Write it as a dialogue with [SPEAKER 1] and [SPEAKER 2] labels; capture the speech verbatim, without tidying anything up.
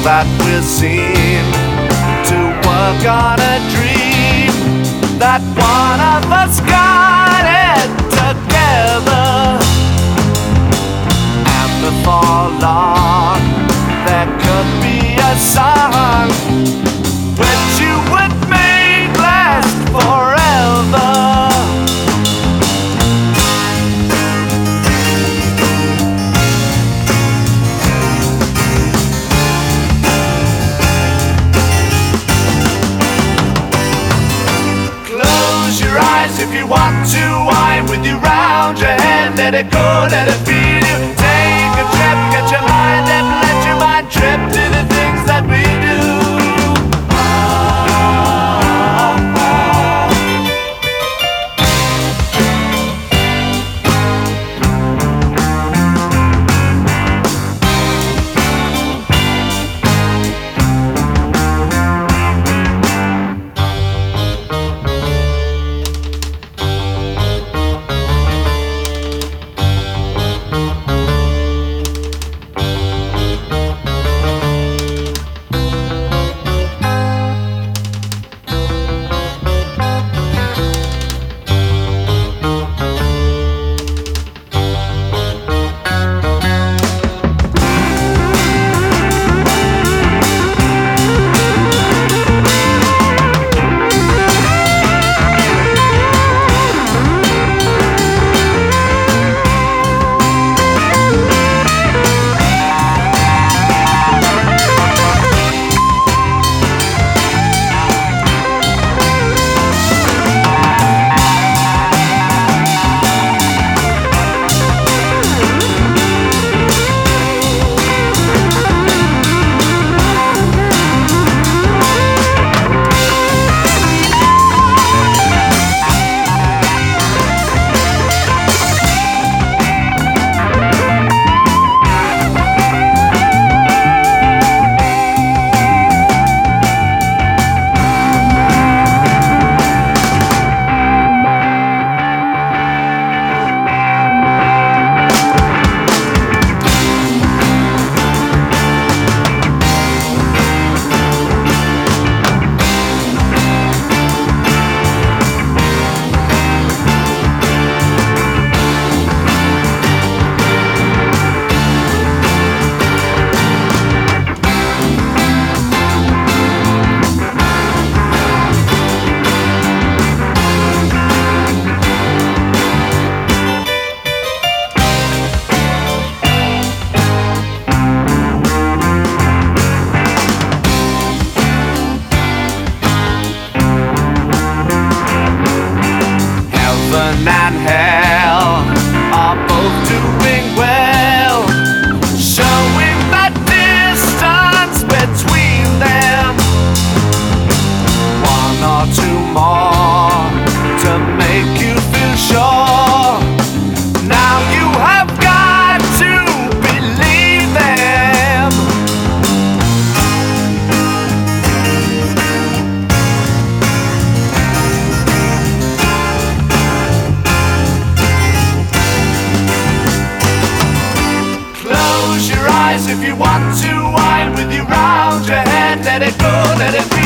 [SPEAKER 1] that we're seen to work on a dream that one of us got it together. And before long, there could be a song which you would make last forever. If you want to, I'm with you round your head. Let it go, let it feel you. Take a trip, get your mind and let your mind trip to the things that we do. And hell are both doing well, showing the distance between them. One or two more to make you feel sure. Now you have got to believe them. If you want to, I'm with you round your head. Let it go, let it go.